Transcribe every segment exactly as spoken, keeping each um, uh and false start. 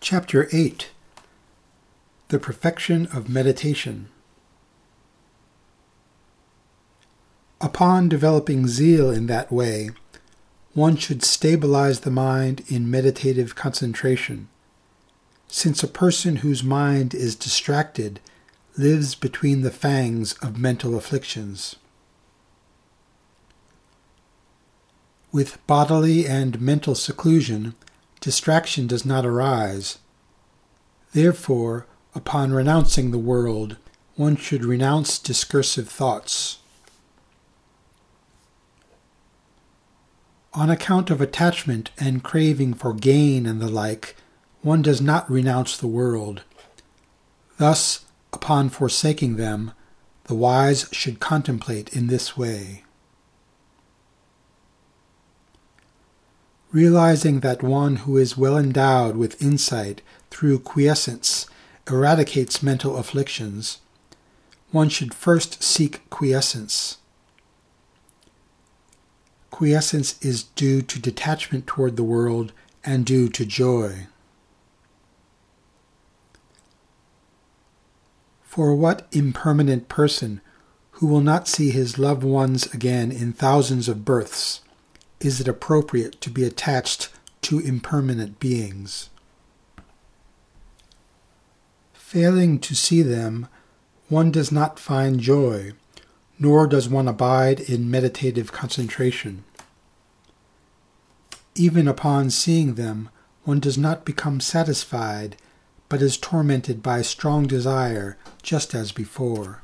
Chapter eight. The Perfection of Meditation. Upon developing zeal in that way, one should stabilize the mind in meditative concentration, since a person whose mind is distracted lives between the fangs of mental afflictions. With bodily and mental seclusion, distraction does not arise. Therefore, upon renouncing the world, one should renounce discursive thoughts. On account of attachment and craving for gain and the like, one does not renounce the world. Thus, upon forsaking them, the wise should contemplate in this way. Realizing that one who is well endowed with insight through quiescence eradicates mental afflictions, one should first seek quiescence. Quiescence is due to detachment toward the world and due to joy. For what impermanent person who will not see his loved ones again in thousands of births is it appropriate to be attached to impermanent beings? Failing to see them, one does not find joy, nor does one abide in meditative concentration. Even upon seeing them, one does not become satisfied, but is tormented by strong desire, just as before.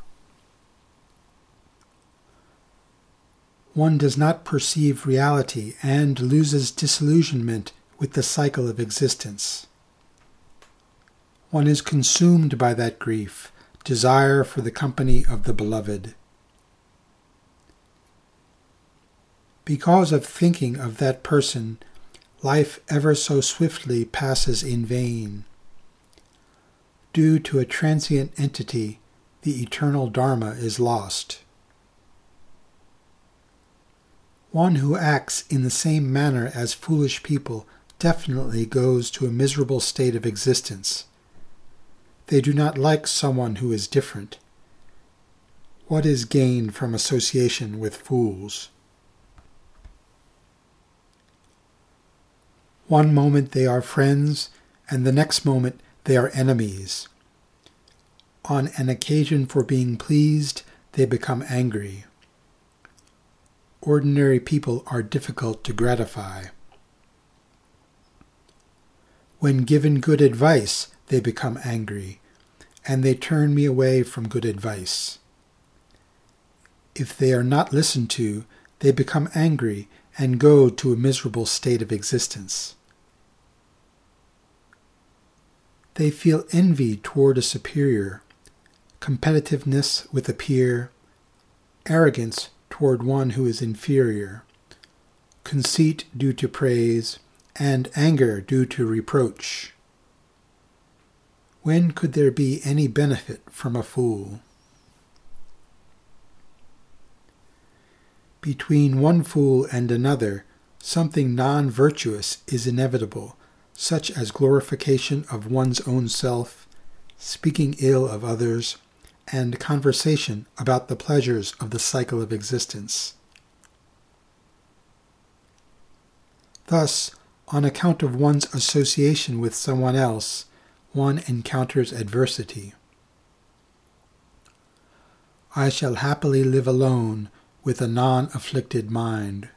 One does not perceive reality and loses disillusionment with the cycle of existence. One is consumed by that grief, desire for the company of the beloved. Because of thinking of that person, life ever so swiftly passes in vain. Due to a transient entity, the eternal Dharma is lost. One who acts in the same manner as foolish people definitely goes to a miserable state of existence. They do not like someone who is different. What is gained from association with fools? One moment they are friends, and the next moment they are enemies. On an occasion for being pleased, they become angry. Ordinary people are difficult to gratify. When given good advice, they become angry, and they turn me away from good advice. If they are not listened to, they become angry and go to a miserable state of existence. They feel envy toward a superior, competitiveness with a peer, arrogance toward one who is inferior, conceit due to praise, and anger due to reproach. When could there be any benefit from a fool? Between one fool and another, something non-virtuous is inevitable, such as glorification of one's own self, speaking ill of others, and conversation about the pleasures of the cycle of existence. Thus, on account of one's association with someone else, one encounters adversity. I shall happily live alone with a non-afflicted mind.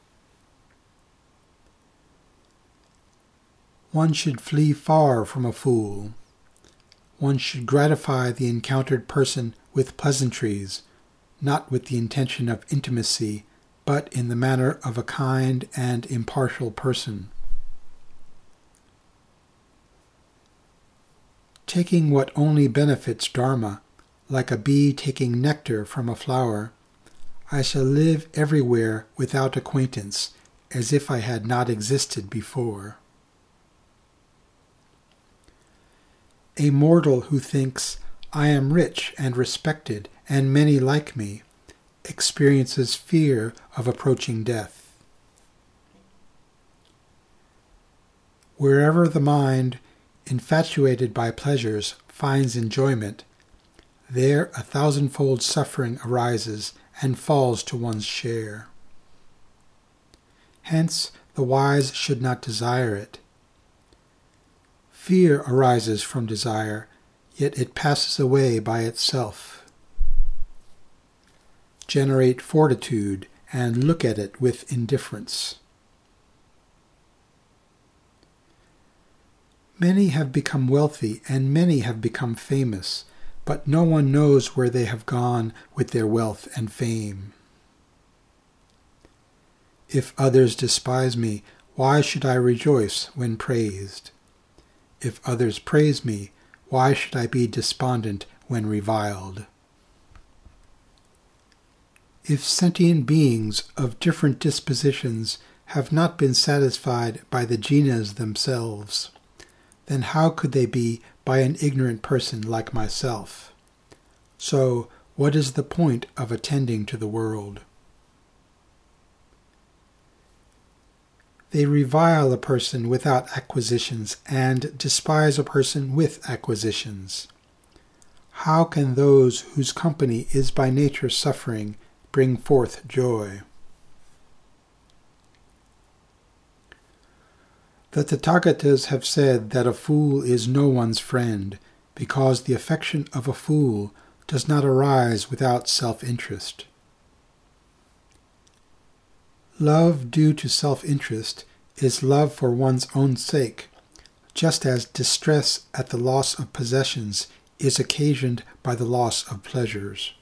One should flee far from a fool. One should gratify the encountered person with pleasantries, not with the intention of intimacy, but in the manner of a kind and impartial person. Taking what only benefits Dharma, like a bee taking nectar from a flower, I shall live everywhere without acquaintance, as if I had not existed before. A mortal who thinks, I am rich and respected, and many like me, experiences fear of approaching death. Wherever the mind, infatuated by pleasures, finds enjoyment, there a thousandfold suffering arises and falls to one's share. Hence, the wise should not desire it. Fear arises from desire, yet it passes away by itself. Generate fortitude and look at it with indifference. Many have become wealthy and many have become famous, but no one knows where they have gone with their wealth and fame. If others despise me, why should I rejoice when praised? If others praise me, why should I be despondent when reviled? If sentient beings of different dispositions have not been satisfied by the jinas themselves, then how could they be by an ignorant person like myself? So, what is the point of attending to the world? They revile a person without acquisitions and despise a person with acquisitions. How can those whose company is by nature suffering bring forth joy? The Tathagatas have said that a fool is no one's friend, because the affection of a fool does not arise without self-interest. Love due to self-interest is love for one's own sake, just as distress at the loss of possessions is occasioned by the loss of pleasures.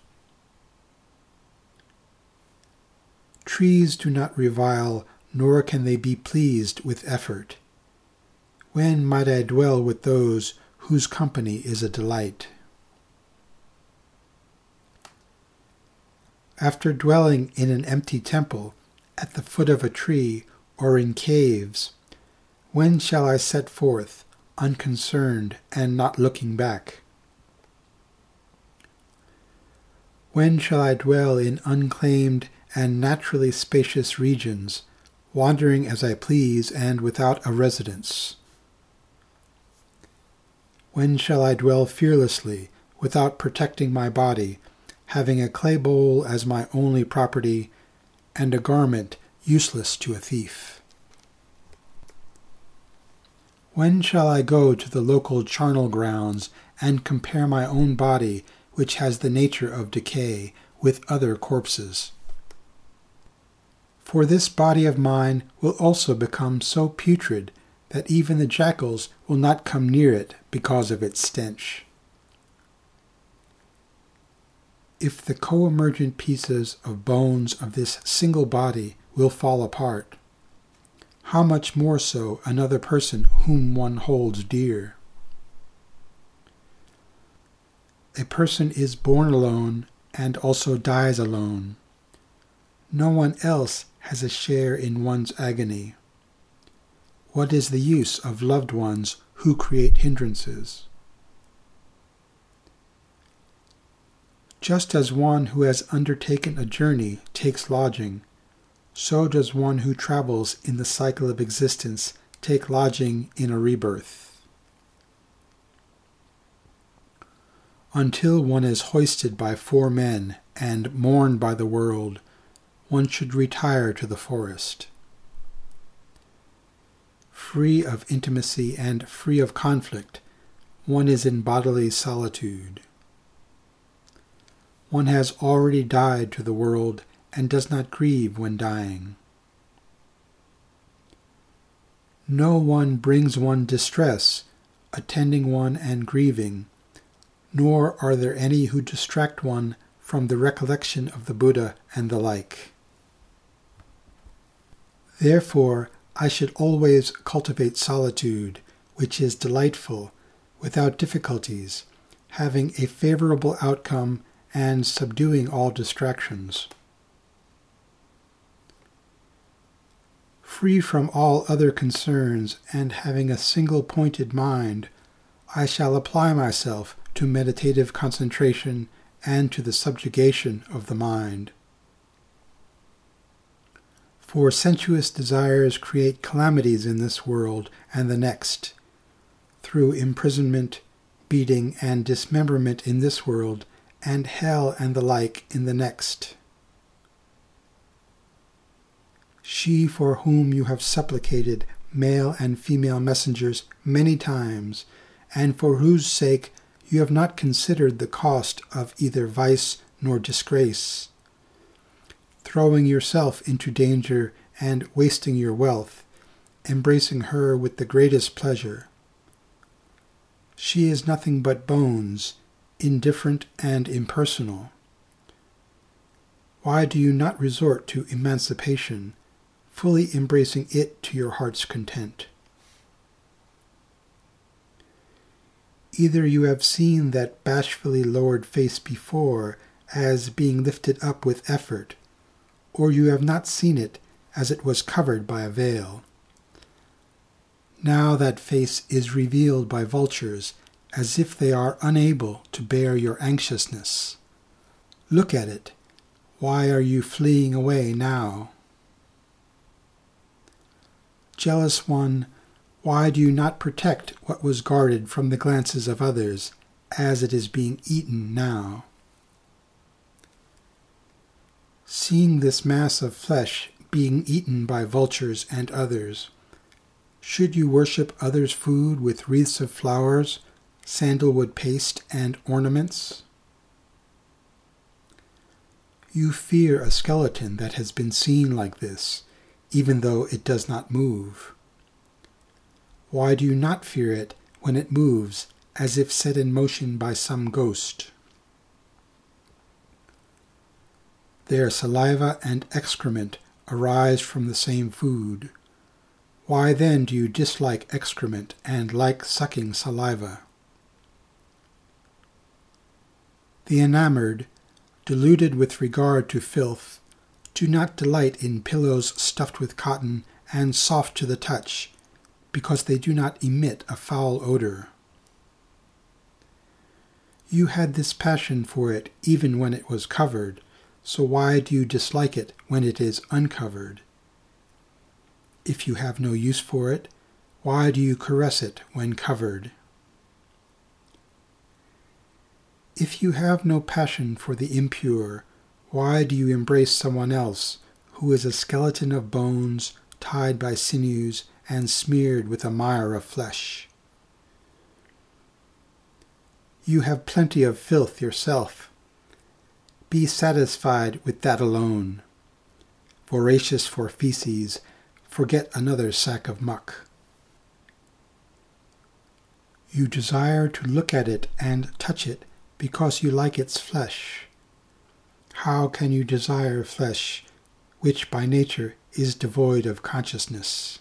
Trees do not revile, nor can they be pleased with effort. When might I dwell with those whose company is a delight? After dwelling in an empty temple, at the foot of a tree, or in caves, when shall I set forth, unconcerned and not looking back? When shall I dwell in unclaimed and naturally spacious regions, wandering as I please and without a residence? When shall I dwell fearlessly, without protecting my body, having a clay bowl as my only property, and a garment useless to a thief? When shall I go to the local charnel grounds and compare my own body, which has the nature of decay, with other corpses? For this body of mine will also become so putrid that even the jackals will not come near it because of its stench. If the co-emergent pieces of bones of this single body will fall apart, how much more so another person whom one holds dear? A person is born alone and also dies alone. No one else has a share in one's agony. What is the use of loved ones who create hindrances? Just as one who has undertaken a journey takes lodging, so does one who travels in the cycle of existence take lodging in a rebirth. Until one is hoisted by four men and mourned by the world, one should retire to the forest. Free of intimacy and free of conflict, one is in bodily solitude. One has already died to the world and does not grieve when dying. No one brings one distress, attending one and grieving, nor are there any who distract one from the recollection of the Buddha and the like. Therefore, I should always cultivate solitude, which is delightful, without difficulties, having a favorable outcome and subduing all distractions. Free from all other concerns and having a single-pointed mind, I shall apply myself to meditative concentration and to the subjugation of the mind. For sensuous desires create calamities in this world and the next. through imprisonment, beating, and dismemberment in this world, and hell and the like in the next. She for whom you have supplicated male and female messengers many times, and for whose sake you have not considered the cost of either vice nor disgrace, throwing yourself into danger and wasting your wealth, embracing her with the greatest pleasure. She is nothing but bones, indifferent and impersonal. Why do you not resort to emancipation, fully embracing it to your heart's content? Either you have seen that bashfully lowered face before as being lifted up with effort, or you have not seen it as it was covered by a veil. Now that face is revealed by vultures, as if they are unable to bear your anxiousness. Look at it. Why are you fleeing away now? Jealous one, why do you not protect what was guarded from the glances of others, as it is being eaten now? Seeing this mass of flesh being eaten by vultures and others, should you worship others' food with wreaths of flowers, sandalwood paste, and ornaments? You fear a skeleton that has been seen like this, even though it does not move. Why do you not fear it when it moves, as if set in motion by some ghost? Their saliva and excrement arise from the same food. Why then do you dislike excrement and like sucking saliva? The enamored, deluded with regard to filth, do not delight in pillows stuffed with cotton and soft to the touch, because they do not emit a foul odor. You had this passion for it even when it was covered, so why do you dislike it when it is uncovered? If you have no use for it, why do you caress it when covered? If you have no passion for the impure, why do you embrace someone else who is a skeleton of bones tied by sinews and smeared with a mire of flesh? You have plenty of filth yourself. Be satisfied with that alone. Voracious for feces, forget another sack of muck. You desire to look at it and touch it because you like its flesh. How can you desire flesh, which by nature is devoid of consciousness?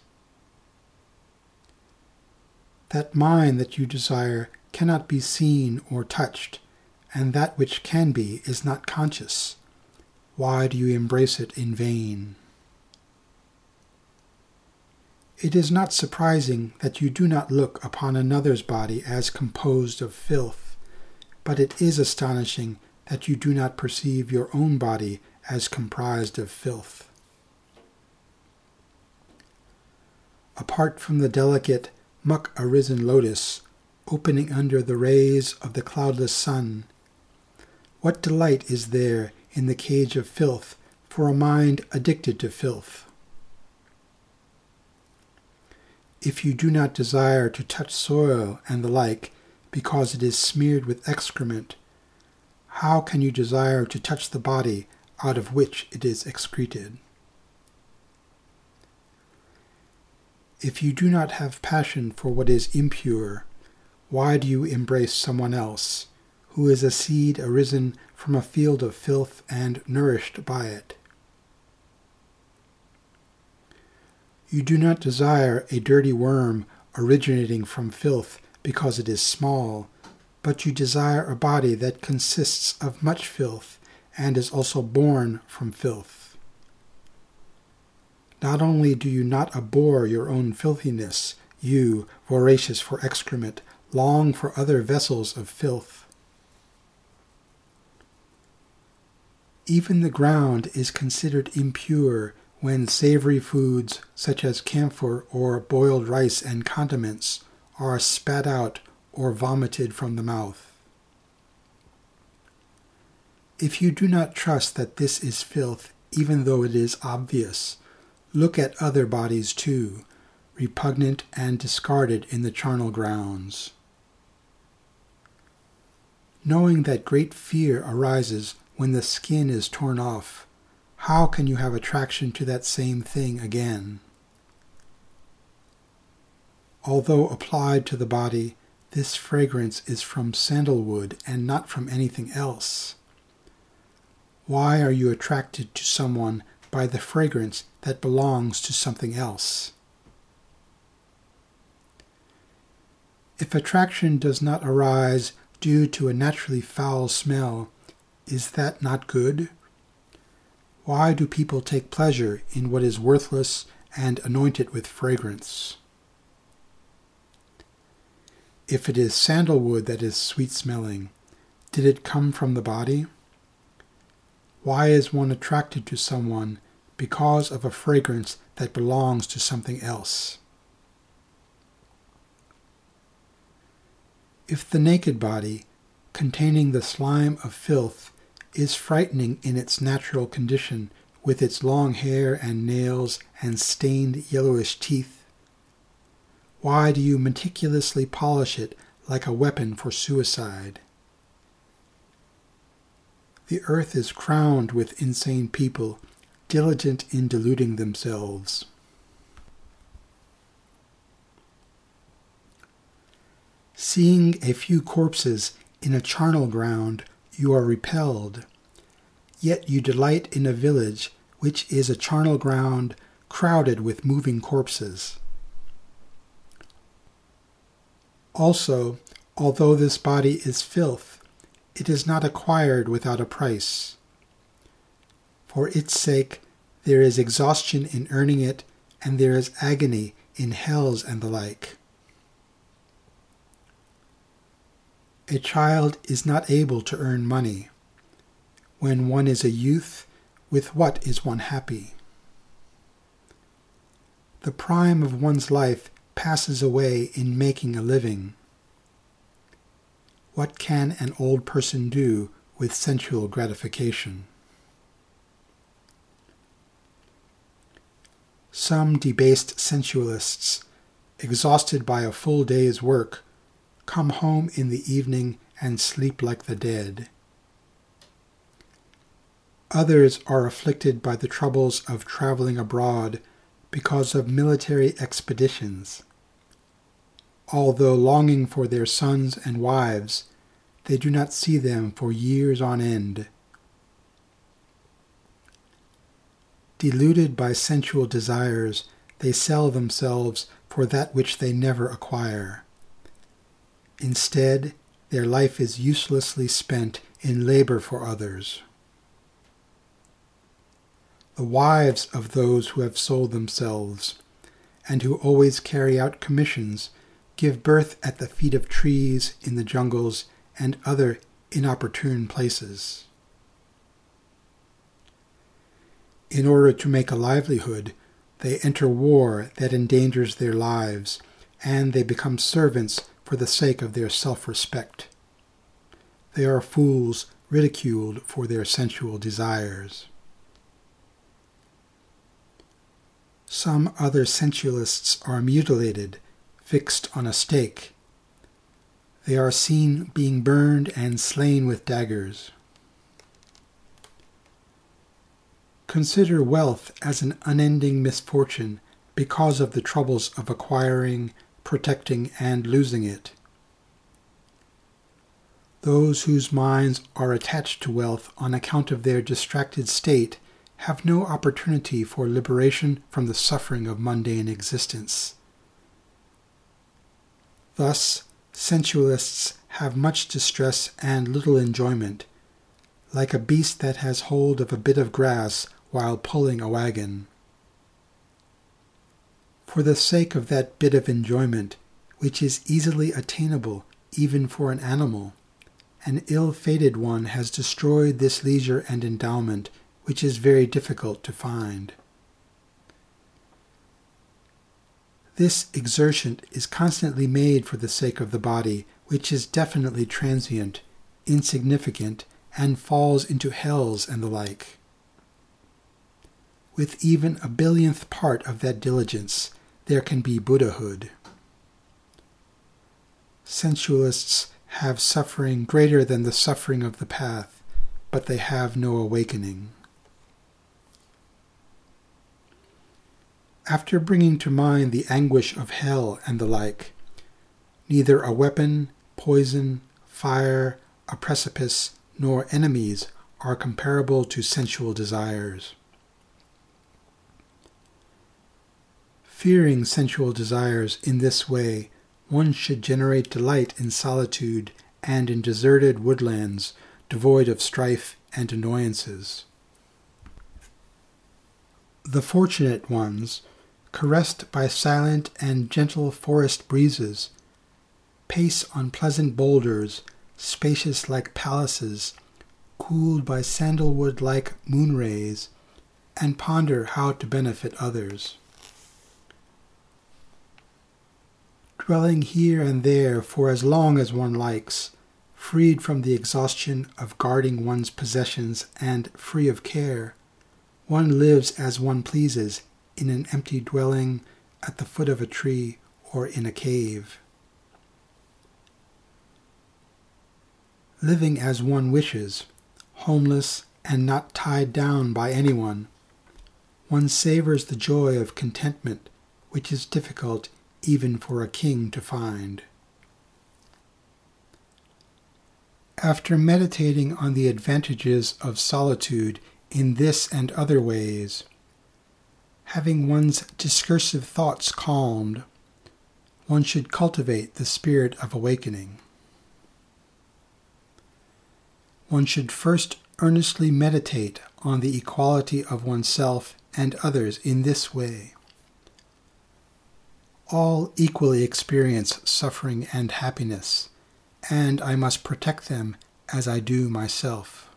That mind that you desire cannot be seen or touched, and that which can be is not conscious. Why do you embrace it in vain? It is not surprising that you do not look upon another's body as composed of filth, but it is astonishing that you do not perceive your own body as comprised of filth. Apart from the delicate, muck-arisen lotus, opening under the rays of the cloudless sun, what delight is there in the cage of filth for a mind addicted to filth? If you do not desire to touch soil and the like, because it is smeared with excrement, how can you desire to touch the body out of which it is excreted? If you do not have passion for what is impure, why do you embrace someone else, who is a seed arisen from a field of filth and nourished by it? You do not desire a dirty worm originating from filth because it is small, but you desire a body that consists of much filth and is also born from filth. Not only do you not abhor your own filthiness, you, voracious for excrement, long for other vessels of filth. Even the ground is considered impure when savory foods such as camphor or boiled rice and condiments are spat out or vomited from the mouth. If you do not trust that this is filth, even though it is obvious, look at other bodies too, repugnant and discarded in the charnel grounds. Knowing that great fear arises when the skin is torn off, how can you have attraction to that same thing again? Although applied to the body, this fragrance is from sandalwood and not from anything else. Why are you attracted to someone by the fragrance that belongs to something else? If attraction does not arise due to a naturally foul smell, is that not good? Why do people take pleasure in what is worthless and anoint it with fragrance? If it is sandalwood that is sweet-smelling, did it come from the body? Why is one attracted to someone because of a fragrance that belongs to something else? If the naked body, containing the slime of filth, is frightening in its natural condition, with its long hair and nails and stained yellowish teeth, why do you meticulously polish it like a weapon for suicide? The earth is crowned with insane people, diligent in deluding themselves. Seeing a few corpses in a charnel ground, you are repelled. Yet you delight in a village which is a charnel ground crowded with moving corpses. Also, although this body is filth, it is not acquired without a price. For its sake, there is exhaustion in earning it, and there is agony in hells and the like. A child is not able to earn money. When one is a youth, with what is one happy? The prime of one's life passes away in making a living. What can an old person do with sensual gratification? Some debased sensualists, exhausted by a full day's work, come home in the evening and sleep like the dead. Others are afflicted by the troubles of traveling abroad because of military expeditions. Although longing for their sons and wives, they do not see them for years on end. Deluded by sensual desires, they sell themselves for that which they never acquire. Instead, their life is uselessly spent in labor for others. The wives of those who have sold themselves, and who always carry out commissions, give birth at the feet of trees in the jungles and other inopportune places. In order to make a livelihood, they enter war that endangers their lives, and they become servants for the sake of their self-respect. They are fools ridiculed for their sensual desires. Some other sensualists are mutilated, fixed on a stake. They are seen being burned and slain with daggers. Consider wealth as an unending misfortune because of the troubles of acquiring, protecting, and losing it. Those whose minds are attached to wealth on account of their distracted state have no opportunity for liberation from the suffering of mundane existence. Thus, sensualists have much distress and little enjoyment, like a beast that has hold of a bit of grass while pulling a wagon. For the sake of that bit of enjoyment, which is easily attainable even for an animal, an ill-fated one has destroyed this leisure and endowment, which is very difficult to find. This exertion is constantly made for the sake of the body, which is definitely transient, insignificant, and falls into hells and the like. With even a billionth part of that diligence, there can be Buddhahood. Sensualists have suffering greater than the suffering of the path, but they have no awakening. After bringing to mind the anguish of hell and the like, neither a weapon, poison, fire, a precipice, nor enemies are comparable to sensual desires. Fearing sensual desires in this way, one should generate delight in solitude and in deserted woodlands devoid of strife and annoyances. The fortunate ones, caressed by silent and gentle forest breezes, pace on pleasant boulders, spacious like palaces, cooled by sandalwood-like moon rays, and ponder how to benefit others. Dwelling here and there for as long as one likes, freed from the exhaustion of guarding one's possessions and free of care, one lives as one pleases in an empty dwelling, at the foot of a tree, or in a cave. Living as one wishes, homeless and not tied down by anyone, one savors the joy of contentment, which is difficult even for a king to find. After meditating on the advantages of solitude in this and other ways, having one's discursive thoughts calmed, one should cultivate the spirit of awakening. One should first earnestly meditate on the equality of oneself and others in this way. All equally experience suffering and happiness, and I must protect them as I do myself.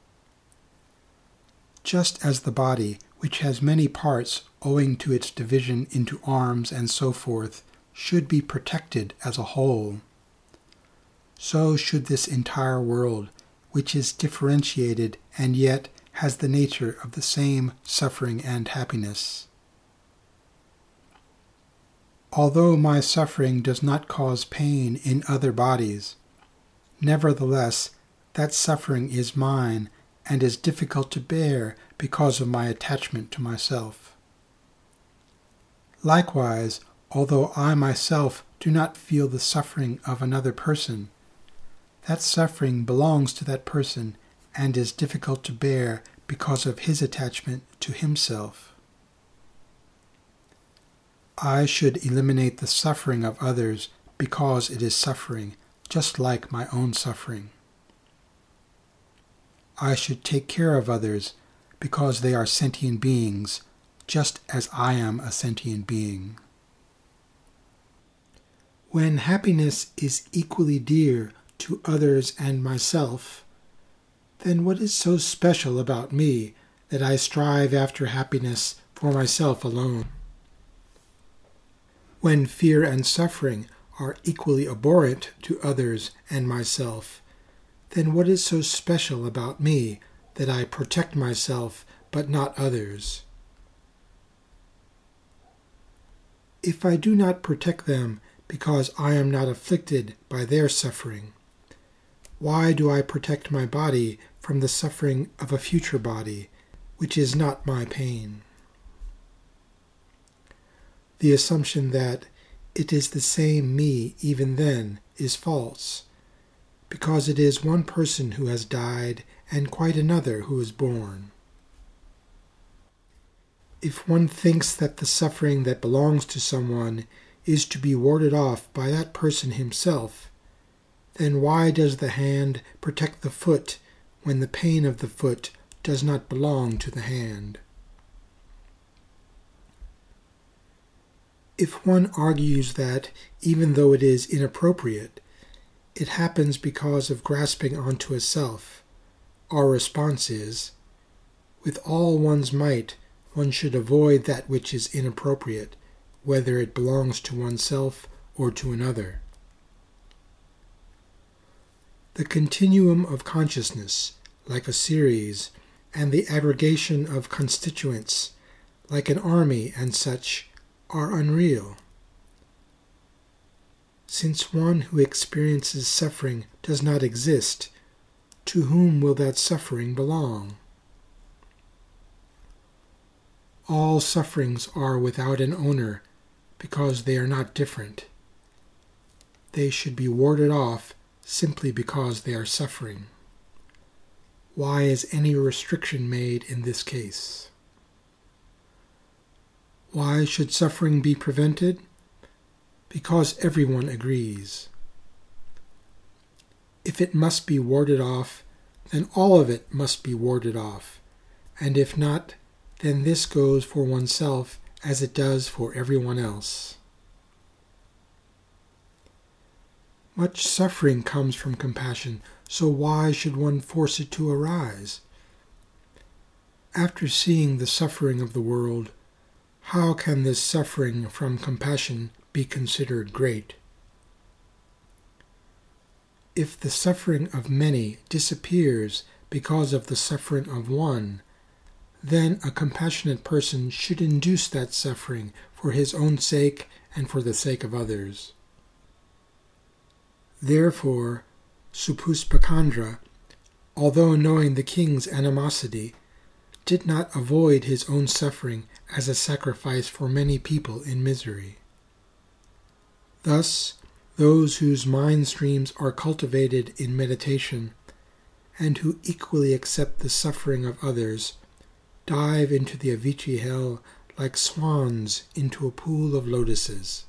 Just as the body, which has many parts owing to its division into arms and so forth, should be protected as a whole, so should this entire world, which is differentiated and yet has the nature of the same suffering and happiness. Although my suffering does not cause pain in other bodies, nevertheless that suffering is mine and is difficult to bear because of my attachment to myself. Likewise, although I myself do not feel the suffering of another person, that suffering belongs to that person and is difficult to bear because of his attachment to himself. I should eliminate the suffering of others because it is suffering, just like my own suffering. I should take care of others because they are sentient beings, just as I am a sentient being. When happiness is equally dear to others and myself, then what is so special about me that I strive after happiness for myself alone? When fear and suffering are equally abhorrent to others and myself, then what is so special about me that I protect myself but not others? If I do not protect them because I am not afflicted by their suffering, why do I protect my body from the suffering of a future body, which is not my pain? The assumption that it is the same me even then is false, because it is one person who has died and quite another who is born. If one thinks that the suffering that belongs to someone is to be warded off by that person himself, then why does the hand protect the foot when the pain of the foot does not belong to the hand? If one argues that, even though it is inappropriate, it happens because of grasping onto a self, our response is, with all one's might, one should avoid that which is inappropriate, whether it belongs to oneself or to another. The continuum of consciousness, like a series, and the aggregation of constituents, like an army and such, are unreal. Since one who experiences suffering does not exist, to whom will that suffering belong? All sufferings are without an owner, because they are not different. They should be warded off simply because they are suffering. Why is any restriction made in this case? Why should suffering be prevented? Because everyone agrees. If it must be warded off, then all of it must be warded off, and if not, then this goes for oneself as it does for everyone else. Much suffering comes from compassion, so why should one force it to arise? After seeing the suffering of the world, how can this suffering from compassion be considered great? If the suffering of many disappears because of the suffering of one, then a compassionate person should induce that suffering for his own sake and for the sake of others. Therefore, Supuspakandra, although knowing the king's animosity, did not avoid his own suffering as a sacrifice for many people in misery. Thus, those whose mind streams are cultivated in meditation, and who equally accept the suffering of others, dive into the Avicii hell like swans into a pool of lotuses.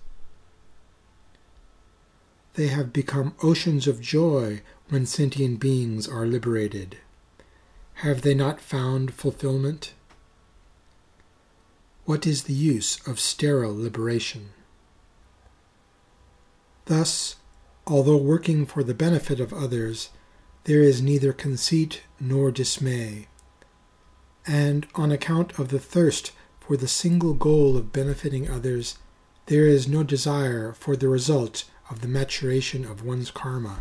They have become oceans of joy when sentient beings are liberated. Have they not found fulfillment? What is the use of sterile liberation? Thus, although working for the benefit of others, there is neither conceit nor dismay, and on account of the thirst for the single goal of benefiting others, there is no desire for the result of the maturation of one's karma.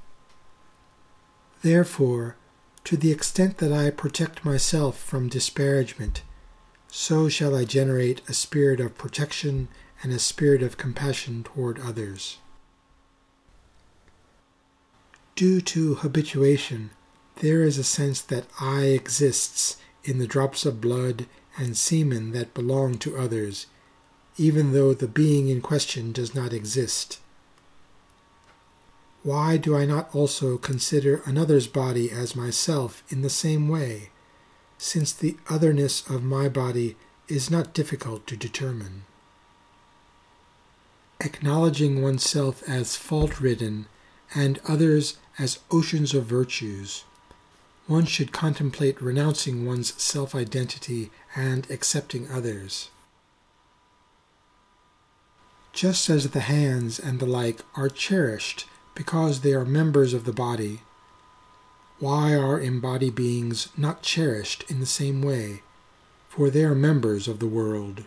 Therefore, to the extent that I protect myself from disparagement, so shall I generate a spirit of protection and a spirit of compassion toward others. Due to habituation, there is a sense that I exists in the drops of blood and semen that belong to others, even though the being in question does not exist. Why do I not also consider another's body as myself in the same way, since the otherness of my body is not difficult to determine? Acknowledging oneself as fault-ridden and others as oceans of virtues, one should contemplate renouncing one's self-identity and accepting others. Just as the hands and the like are cherished because they are members of the body, why are embodied beings not cherished in the same way? For they are members of the world.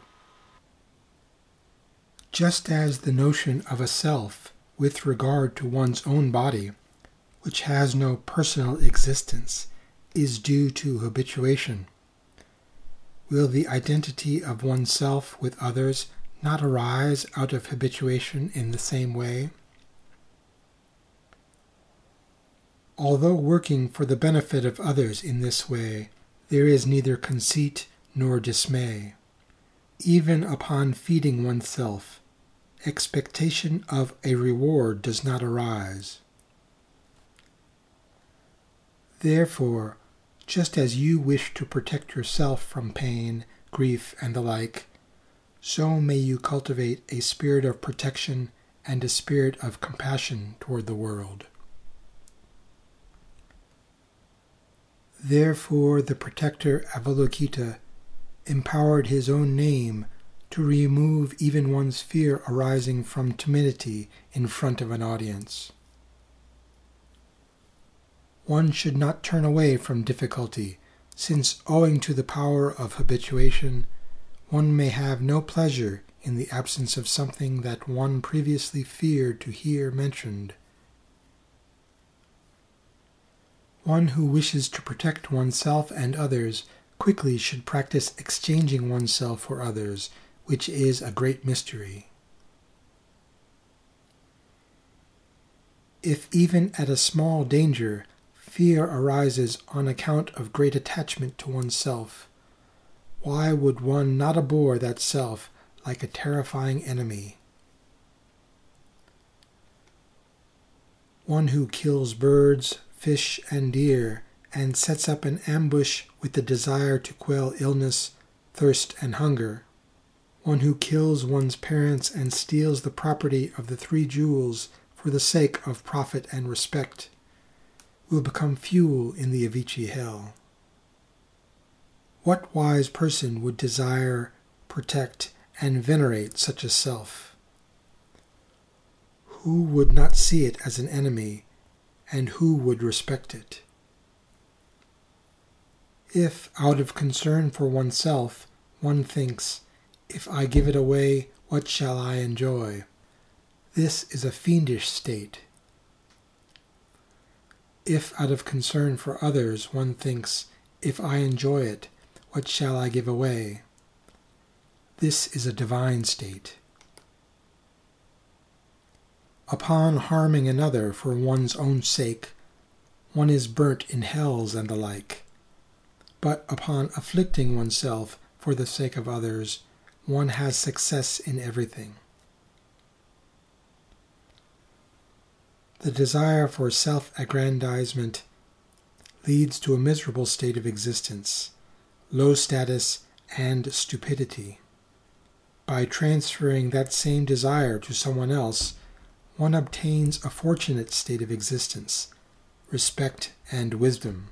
Just as the notion of a self with regard to one's own body, which has no personal existence, is due to habituation, will the identity of oneself with others not arise out of habituation in the same way? Although working for the benefit of others in this way, there is neither conceit nor dismay. Even upon feeding oneself, expectation of a reward does not arise. Therefore, just as you wish to protect yourself from pain, grief, and the like, so may you cultivate a spirit of protection and a spirit of compassion toward the world. Therefore the protector Avalokita empowered his own name to remove even one's fear arising from timidity in front of an audience. One should not turn away from difficulty, since owing to the power of habituation, one may have no pleasure in the absence of something that one previously feared to hear mentioned. One who wishes to protect oneself and others quickly should practice exchanging oneself for others, which is a great mystery. If even at a small danger, fear arises on account of great attachment to oneself, why would one not abhor that self like a terrifying enemy? One who kills birds, fish, and deer, and sets up an ambush with the desire to quell illness, thirst, and hunger, one who kills one's parents and steals the property of the three jewels for the sake of profit and respect, will become fuel in the Avicii hell. What wise person would desire, protect, and venerate such a self? Who would not see it as an enemy, and who would respect it? If, out of concern for oneself, one thinks, "If I give it away, what shall I enjoy?" this is a fiendish state. If, out of concern for others, one thinks, "If I enjoy it, what shall I give away?" this is a divine state. Upon harming another for one's own sake, one is burnt in hells and the like. But upon afflicting oneself for the sake of others, one has success in everything. The desire for self-aggrandizement leads to a miserable state of existence, low status, and stupidity. By transferring that same desire to someone else, one obtains a fortunate state of existence, respect, and wisdom.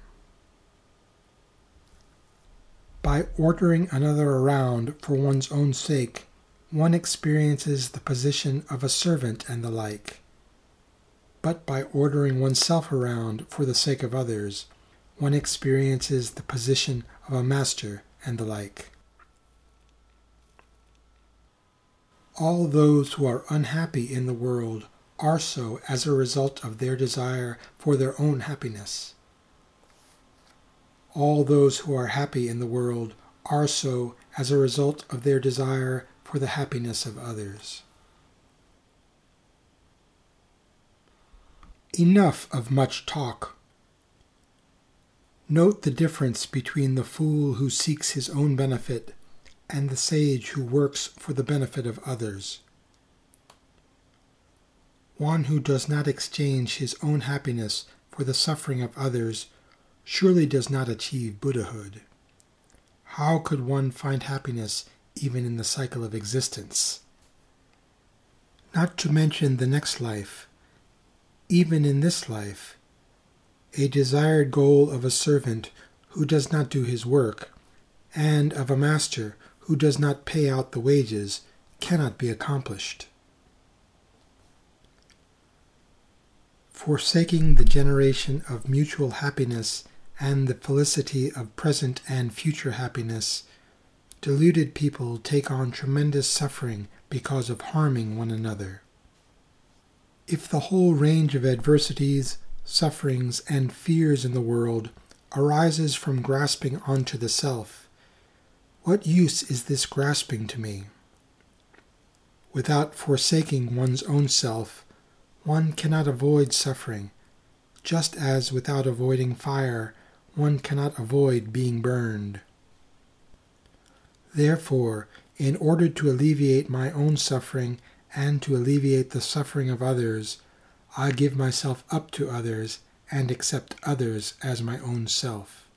By ordering another around for one's own sake, one experiences the position of a servant and the like. But by ordering oneself around for the sake of others, one experiences the position of a master and the like. All those who are unhappy in the world are so as a result of their desire for their own happiness. All those who are happy in the world are so as a result of their desire for the happiness of others. Enough of much talk. Note the difference between the fool who seeks his own benefit and the sage who works for the benefit of others. One who does not exchange his own happiness for the suffering of others surely does not achieve Buddhahood. How could one find happiness even in the cycle of existence? Not to mention the next life, even in this life, a desired goal of a servant who does not do his work, and of a master who does not pay out the wages, cannot be accomplished. Forsaking the generation of mutual happiness and the felicity of present and future happiness, deluded people take on tremendous suffering because of harming one another. If the whole range of adversities, sufferings, and fears in the world arises from grasping onto the self, what use is this grasping to me? Without forsaking one's own self, one cannot avoid suffering, just as without avoiding fire, one cannot avoid being burned. Therefore, in order to alleviate my own suffering and to alleviate the suffering of others, I give myself up to others and accept others as my own self.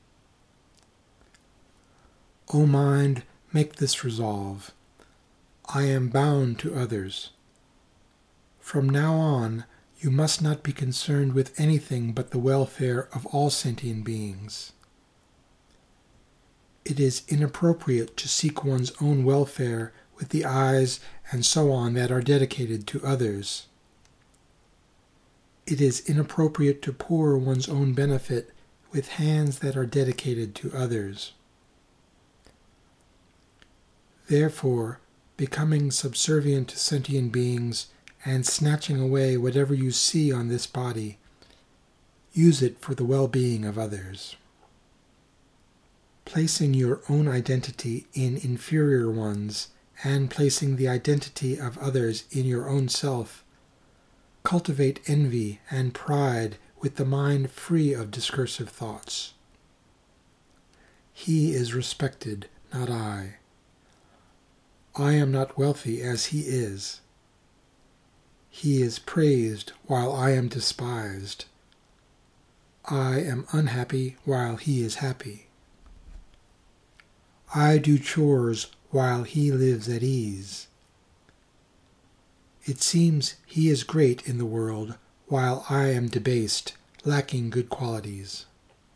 O mind, make this resolve. I am bound to others. From now on, you must not be concerned with anything but the welfare of all sentient beings. It is inappropriate to seek one's own welfare with the eyes and so on that are dedicated to others. It is inappropriate to pour one's own benefit with hands that are dedicated to others. Therefore, becoming subservient to sentient beings and snatching away whatever you see on this body. Use it for the well-being of others. Placing your own identity in inferior ones and placing the identity of others in your own self, cultivate envy and pride with the mind free of discursive thoughts. He is respected, not I. I am not wealthy as he is. He is praised while I am despised. I am unhappy while he is happy. I do chores while he lives at ease. It seems he is great in the world while I am debased, lacking good qualities.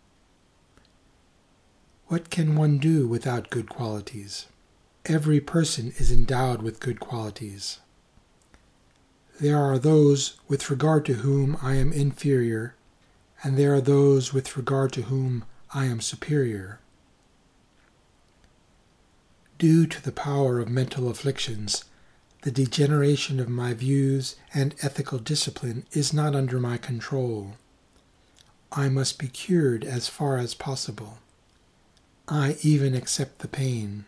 What can one do without good qualities? Every person is endowed with good qualities. There are those with regard to whom I am inferior, and there are those with regard to whom I am superior. Due to the power of mental afflictions, the degeneration of my views and ethical discipline is not under my control. I must be cured as far as possible. I even accept the pain.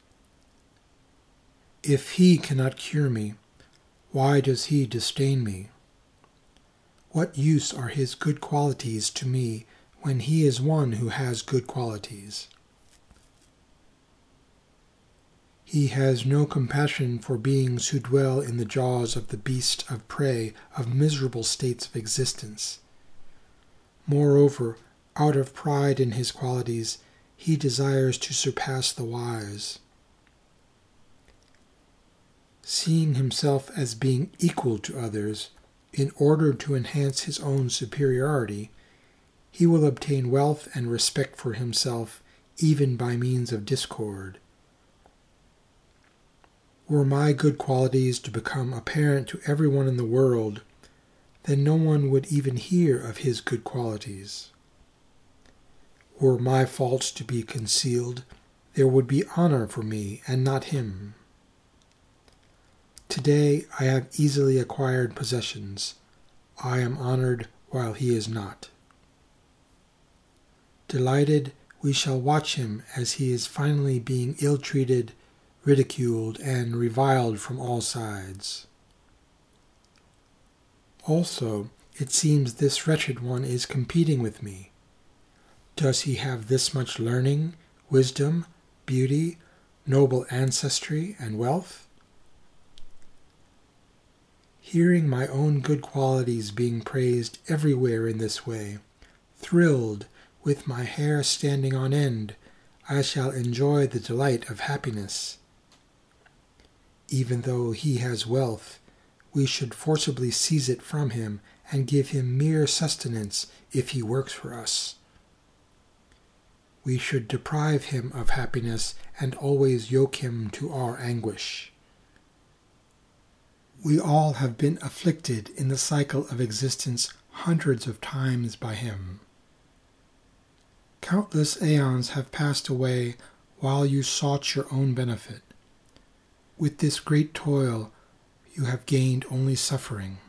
If he cannot cure me, why does he disdain me? What use are his good qualities to me when he is one who has good qualities? He has no compassion for beings who dwell in the jaws of the beast of prey of miserable states of existence. Moreover, out of pride in his qualities, he desires to surpass the wise. Seeing himself as being equal to others, in order to enhance his own superiority, he will obtain wealth and respect for himself even by means of discord. Were my good qualities to become apparent to everyone in the world, then no one would even hear of his good qualities. Were my faults to be concealed, there would be honor for me and not him. Today I have easily acquired possessions. I am honored while he is not. Delighted, we shall watch him as he is finally being ill-treated, ridiculed, and reviled from all sides. Also, it seems this wretched one is competing with me. Does he have this much learning, wisdom, beauty, noble ancestry, and wealth? Hearing my own good qualities being praised everywhere in this way, thrilled, with my hair standing on end, I shall enjoy the delight of happiness. Even though he has wealth, we should forcibly seize it from him and give him mere sustenance if he works for us. We should deprive him of happiness and always yoke him to our anguish. We all have been afflicted in the cycle of existence hundreds of times by him. Countless aeons have passed away while you sought your own benefit. With this great toil, you have gained only suffering.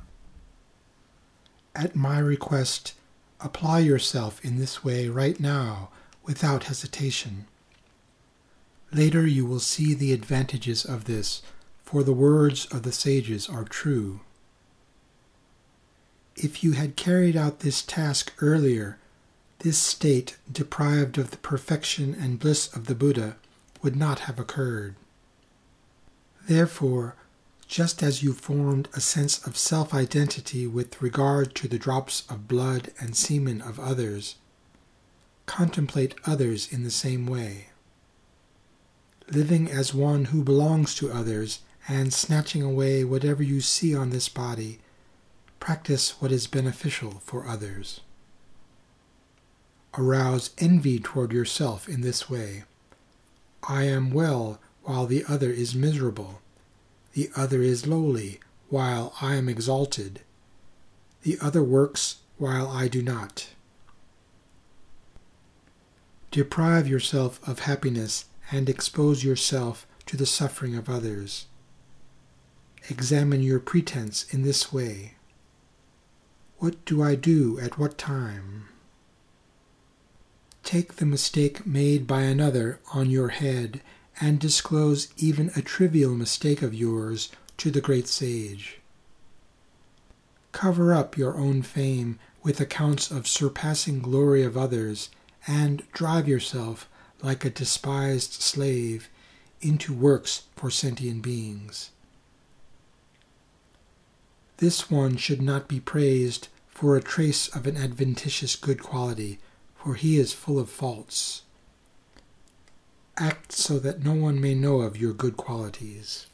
At my request, apply yourself in this way right now, without hesitation. Later you will see the advantages of this, for the words of the sages are true. If you had carried out this task earlier, this state, deprived of the perfection and bliss of the Buddha, would not have occurred. Therefore, just as you formed a sense of self-identity with regard to the drops of blood and semen of others, contemplate others in the same way. Living as one who belongs to others and snatching away whatever you see on this body, practice what is beneficial for others. Arouse envy toward yourself in this way. I am well while the other is miserable. The other is lowly while I am exalted. The other works while I do not. Deprive yourself of happiness and expose yourself to the suffering of others. Examine your pretense in this way. What do I do at what time? Take the mistake made by another on your head and disclose even a trivial mistake of yours to the great sage. Cover up your own fame with accounts of surpassing glory of others, and drive yourself, like a despised slave, into works for sentient beings. This one should not be praised for a trace of an adventitious good quality, for he is full of faults. Act so that no one may know of your good qualities.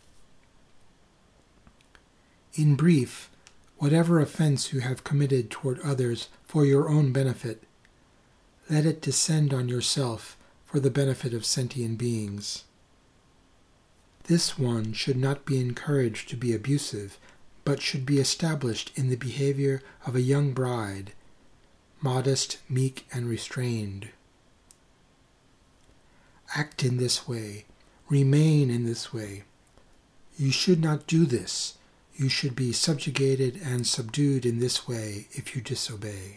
In brief, whatever offense you have committed toward others for your own benefit, let it descend on yourself for the benefit of sentient beings. This one should not be encouraged to be abusive, but should be established in the behavior of a young bride, modest, meek, and restrained. Act in this way. Remain in this way. You should not do this. You should be subjugated and subdued in this way if you disobey.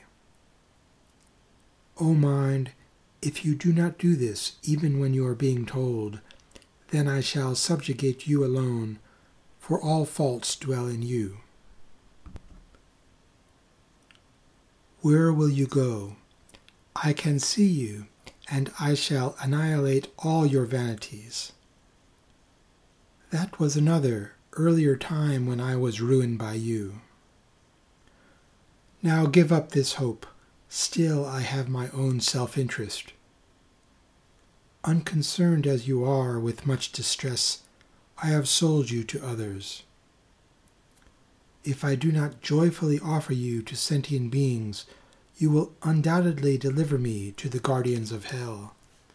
O mind, if you do not do this even when you are being told, then I shall subjugate you alone, for all faults dwell in you. Where will you go? I can see you, and I shall annihilate all your vanities. That was another, earlier time when I was ruined by you. Now give up this hope. Still I have my own self-interest. Unconcerned as you are with much distress, I have sold you to others. If I do not joyfully offer you to sentient beings, you will undoubtedly deliver me to the guardians of hell.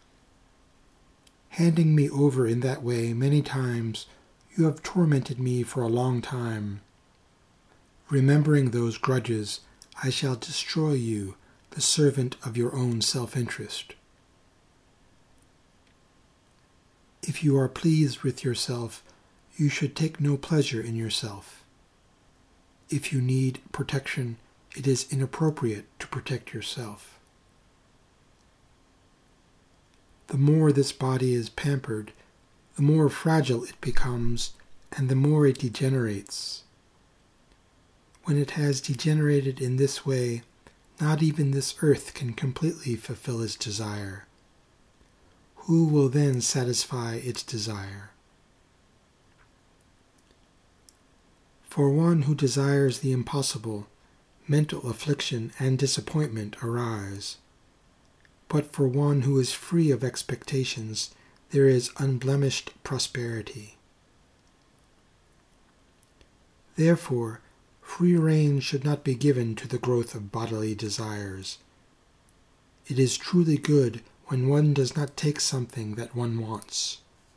Handing me over in that way many times, you have tormented me for a long time. Remembering those grudges, I shall destroy you, the servant of your own self-interest. If you are pleased with yourself, you should take no pleasure in yourself. If you need protection, it is inappropriate to protect yourself. The more this body is pampered, the more fragile it becomes, and the more it degenerates. When it has degenerated in this way, not even this earth can completely fulfill its desire. Who will then satisfy its desire? For one who desires the impossible, mental affliction and disappointment arise. But for one who is free of expectations, there is unblemished prosperity. Therefore, free rein should not be given to the growth of bodily desires. It is truly good when one does not take something that one wants.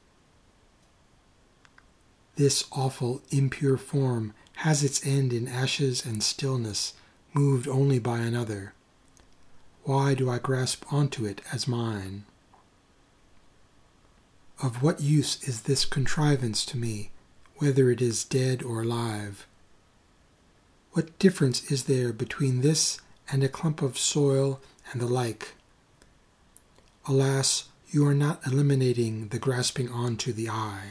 This awful, impure form has its end in ashes and stillness, moved only by another. Why do I grasp onto it as mine? Of what use is this contrivance to me, whether it is dead or alive? What difference is there between this and a clump of soil and the like? Alas, you are not eliminating the grasping onto the I.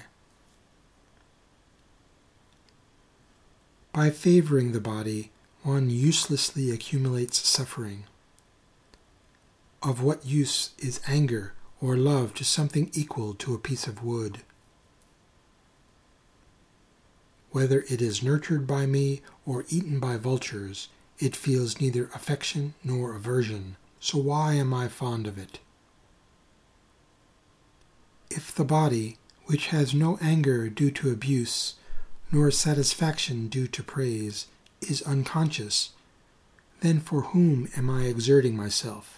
By favoring the body, one uselessly accumulates suffering. Of what use is anger or love to something equal to a piece of wood? Whether it is nurtured by me or eaten by vultures, it feels neither affection nor aversion, so why am I fond of it? If the body, which has no anger due to abuse, nor satisfaction due to praise, is unconscious, then for whom am I exerting myself?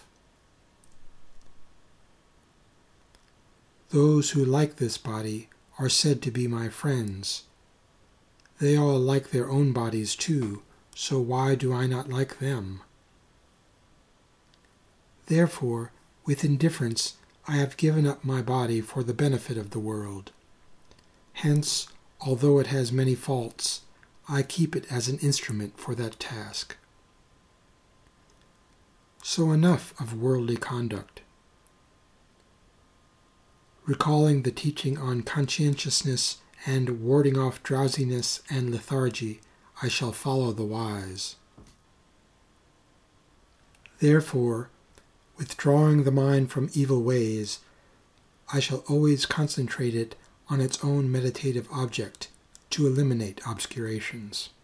Those who like this body are said to be my friends. They all like their own bodies too, so why do I not like them? Therefore, with indifference, I have given up my body for the benefit of the world. Hence, although it has many faults, I keep it as an instrument for that task. So enough of worldly conduct. Recalling the teaching on conscientiousness and warding off drowsiness and lethargy, I shall follow the wise. Therefore, withdrawing the mind from evil ways, I shall always concentrate it on its own meditative object to eliminate obscurations.